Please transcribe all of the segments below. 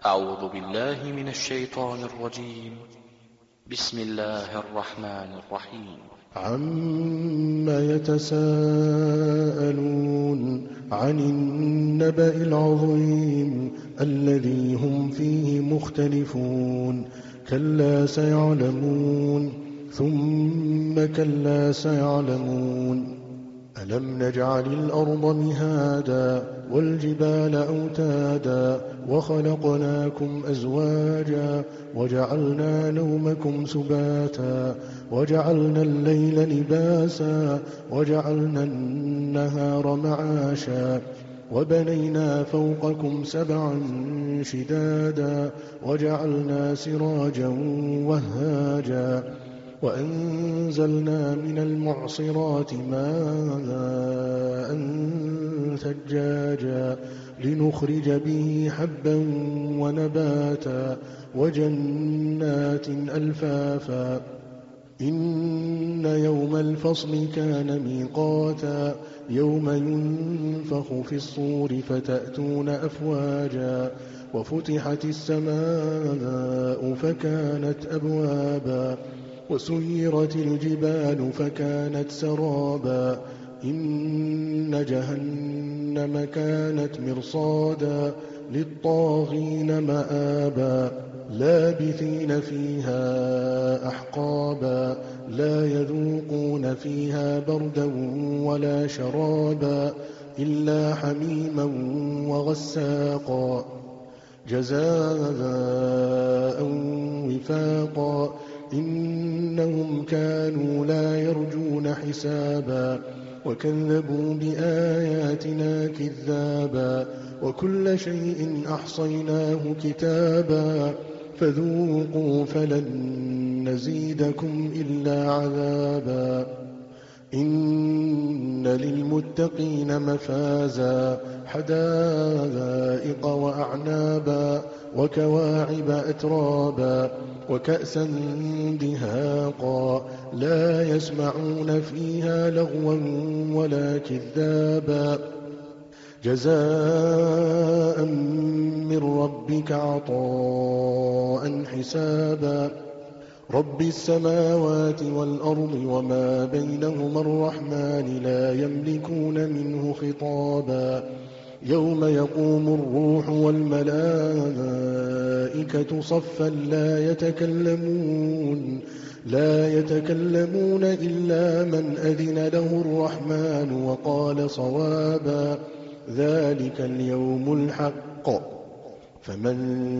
أعوذ بالله من الشيطان الرجيم. بسم الله الرحمن الرحيم. عما يتساءلون عن النبأ العظيم الذي هم فيه مختلفون كلا سيعلمون ثم كلا سيعلمون ألم نجعل الأرض مهادا والجبال أوتادا وخلقناكم أزواجا وجعلنا نومكم سباتا وجعلنا الليل لباسا وجعلنا النهار معاشا وبنينا فوقكم سبعا شدادا وجعلنا سراجا وهاجا وأنزلنا من المعصرات ماء ثجاجا لنخرج به حبا ونباتا وجنات ألفافا إن يوم الفصل كان ميقاتا يوم ينفخ في الصور فتأتون أفواجا وفتحت السماء فكانت أبوابا وسيرت الجبال فكانت سرابا إن جهنم كانت مرصادا للطاغين مآبا لابثين فيها أحقابا لا يذوقون فيها بردا ولا شرابا إلا حميما وغساقا جزاء وفاقا إنهم كانوا لا يرجون حسابا وكذبوا بآياتنا كذابا وكل شيء أحصيناه كتابا فذوقوا فلن نزيدكم إلا عذابا إن للمتقين مفازا حدائق وأعنابا وكواعب أترابا وكأسا دهاقا لا يسمعون فيها لغوا ولا كذابا جزاء من ربك عطاء حسابا رب السماوات والأرض وما بينهما الرحمن لا يملكون منه خطابا يوم يقوم الروح والملائكة صفا لا يتكلمون إلا من أذن له الرحمن وقال صوابا ذلك اليوم الحق فمن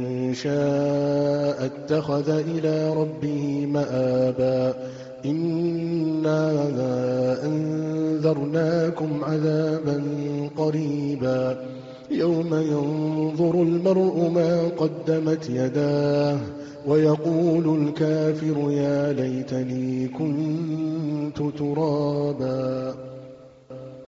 شاء اتخذ إلى ربه مآبا إنا أنذرناكم عذابا قريبا يوم ينظر المرء ما قدمت يداه ويقول الكافر يا ليتني كنت ترابا.